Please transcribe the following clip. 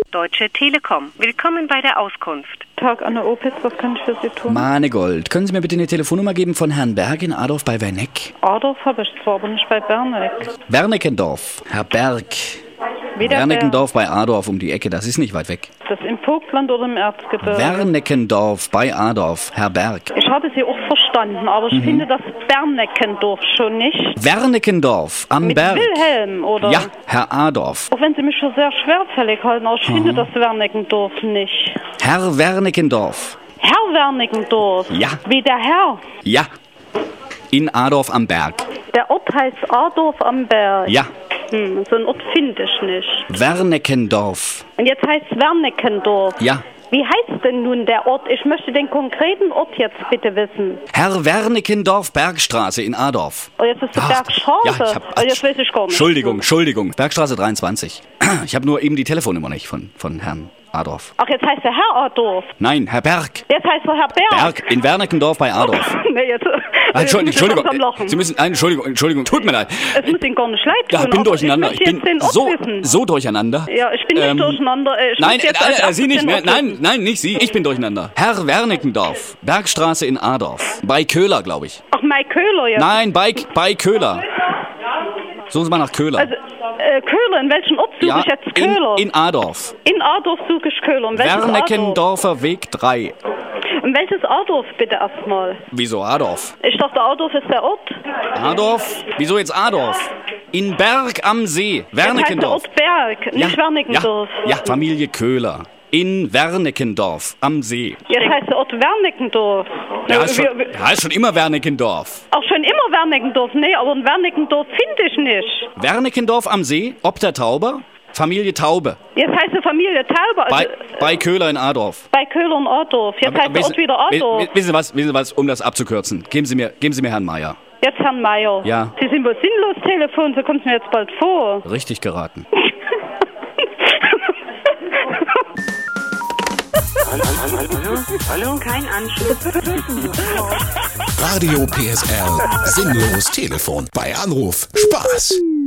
Deutsche Telekom. Willkommen bei der Auskunft. Tag, Anne Opitz, was kann ich für Sie tun? Manegold, können Sie mir bitte eine Telefonnummer geben von Herrn Berg in Adorf bei Werneck? Adorf habe ich zwar, aber nicht bei Berneck. Werneckendorf, Herr Berg. Wieder Werneckendorf bei Adorf um die Ecke, das ist nicht weit weg. Das im Vogtland oder im Erzgebirge? Werneckendorf bei Adorf, Herr Berg. Ich habe Sie auch verstanden, aber ich finde das Berneckendorf schon nicht. Werneckendorf am Mit Berg. Wilhelm, oder? Ja, Herr Adorf. Auch wenn Sie mich schon sehr schwerfällig halten, aber ich finde das Werneckendorf nicht. Herr Werneckendorf. Herr Werneckendorf? Ja. Wie der Herr? Ja. In Adorf am Berg. Der Ort heißt Adorf am Berg? Ja. So einen Ort finde ich nicht. Werneckendorf. Und jetzt heißt es Werneckendorf? Ja. Wie heißt denn nun der Ort? Ich möchte den konkreten Ort jetzt bitte wissen. Herr Werneckendorf, Bergstraße in Adorf. Oh, jetzt ist die Ach, Bergstraße. ja, Jetzt weiß ich gar nicht. Entschuldigung. Bergstraße 23. Ich habe nur eben die Telefonnummer nicht von Herrn Adorf. Ach, jetzt heißt der Herr Adorf. Nein, Herr Berg. Jetzt heißt er Herr Berg. Berg in Werneckendorf bei Adorf. Nee, jetzt. Entschuldigung. Lachen. Sie müssen. Entschuldigung. Tut mir leid. Es muss Ihnen gar nicht leid tun. Ja, ich bin durcheinander. Ich bin wissen. so durcheinander. Ja, ich bin nicht durcheinander. Nein, Sie nicht. Nein, nicht Sie. Ich bin durcheinander. Herr Werneckendorf, Bergstraße in Adorf. Bei Köhler, glaube ich. Ach, Mai Köhler jetzt. Nein, bei Köhler. Suchen Sie mal nach Köhler. Also, Köhler, in welchem Ort suche ich jetzt Köhler? In Adorf. In Adorf suche ich Köhler. Werneckendorfer Weg 3. Und welches Adorf bitte erstmal? Wieso Adorf? Ich dachte, Adorf ist der Ort. Adorf? Wieso jetzt Adorf? In Berg am See. Werneckendorf. Das heißt der Ort Berg, nicht Werneckendorf. Ja, Familie Köhler. In Werneckendorf am See. Jetzt heißt der Ort Werneckendorf. Ja, ist schon immer Werneckendorf. Auch schon immer Werneckendorf? Nee, aber ein Werneckendorf finde ich nicht. Werneckendorf am See, ob der Tauber, Familie Taube. Jetzt heißt die Familie Taube. Also bei Köhler in Adorf. Bei Köhler in Adorf. Jetzt heißt der Ort wieder Adorf. Wissen Sie was, um das abzukürzen? Geben Sie mir Herrn Meier. Jetzt Herrn Meier. Ja. Sie sind wohl sinnlos Telefon, so kommt es mir jetzt bald vor. Richtig geraten. Hallo? Kein Anschluss. Radio PSR. Sinnlos Telefon. Bei Anruf Spaß.